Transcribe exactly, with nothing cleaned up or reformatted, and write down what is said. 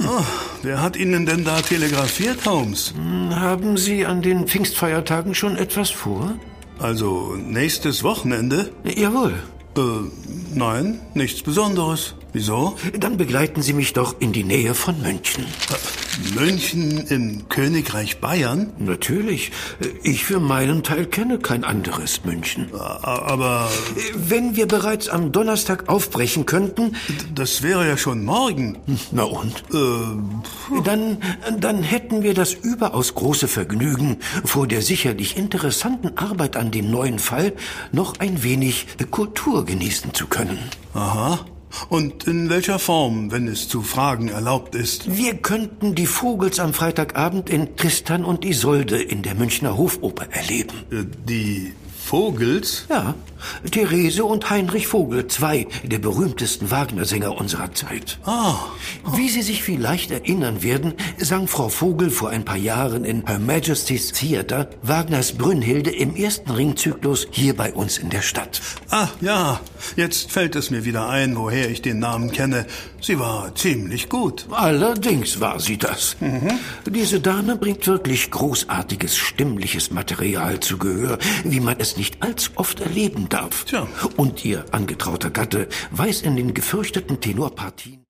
Oh, wer hat Ihnen denn da telegrafiert, Holmes? Haben Sie an den Pfingstfeiertagen schon etwas vor? Also nächstes Wochenende? Jawohl. Äh, nein, nichts Besonderes. Wieso? Dann begleiten Sie mich doch in die Nähe von München. München im Königreich Bayern? Natürlich. Ich für meinen Teil kenne kein anderes München. Aber... Wenn wir bereits am Donnerstag aufbrechen könnten... Das wäre ja schon morgen. Na und? Äh, dann, dann hätten wir das überaus große Vergnügen, vor der sicherlich interessanten Arbeit an dem neuen Fall noch ein wenig Kultur genießen zu können. Aha. Und in welcher Form, wenn es zu fragen erlaubt ist? Wir könnten die Vogels am Freitagabend in Tristan und Isolde in der Münchner Hofoper erleben. Die Vogels? Ja, Therese und Heinrich Vogel, zwei der berühmtesten Wagner-Sänger unserer Zeit. Ah. Wie Sie sich vielleicht erinnern werden, sang Frau Vogel vor ein paar Jahren in Her Majesty's Theatre Wagners Brünnhilde im ersten Ringzyklus hier bei uns in der Stadt. Ah, ja, jetzt fällt es mir wieder ein, woher ich den Namen kenne. Sie war ziemlich gut. Allerdings war sie das. Mhm. Diese Dame bringt wirklich großartiges stimmliches Material zu Gehör, wie man es nicht allzu oft erleben darf. Tja. Und ihr angetrauter Gatte weiß in den gefürchteten Tenorpartien